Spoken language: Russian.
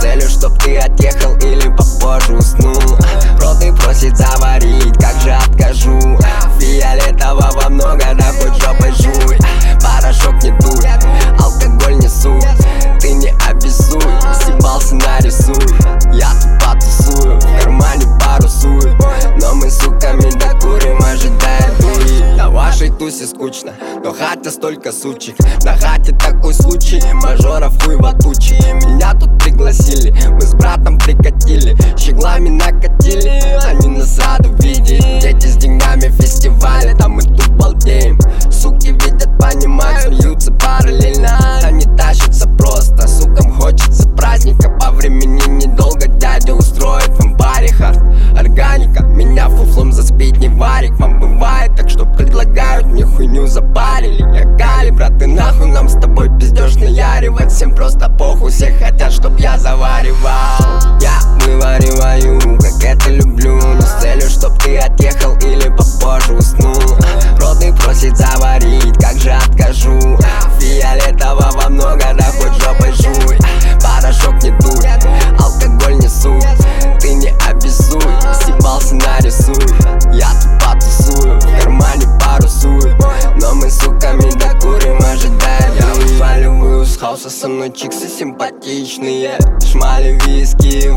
целью, чтоб ты отъехал или попозже уснул. Роты просит заварить, как же откажу. Фиолетового много, да хоть жопой жуй. Порошок не дуй, алкоголь не суть. Ты не обессуй, съебался нарисуй. Я тут потусую, в кармане пару сует. Но мы суками докурим, ожидая дури. На вашей тусе скучно, но хотя столько сучек. На хате такой случай, мажоров хуй во тучи. Меня тут пригласили, мы с братом прикатили. Щеглами накатили, они нас рады видеть. Дети с деньгами фестиваля, там мы тут балдеем. Суки видят, понимают, смеются параллельно. Они тащатся просто, сукам хочется праздника. По времени недолго дядя устроит в амбаре хард. Органика, меня фуфлом заспить не варик. Вам бывает так, что предлагают мне хуйню запарили. Я Кали, брат, и нахуй нам с тобой пиздёшь наяривать. Всем просто похуй, все хотят, чтоб я заваривал. Я вывариваю, как это люблю, но с целью, чтоб ты отъехал или попозже уснул. Роты просит заварить, как же откажу. Фиолетового много, да хоть жопой жуй. Порошок не дуй, алкоголь не суть. Ты не обессуй, съебался нарисуй. Я тут потусую, в кармане пару сует. Но мы суками докурим, ожидая дури. Я вываливаю с хауса, со мной чиксы симпатичные. Шмали виски,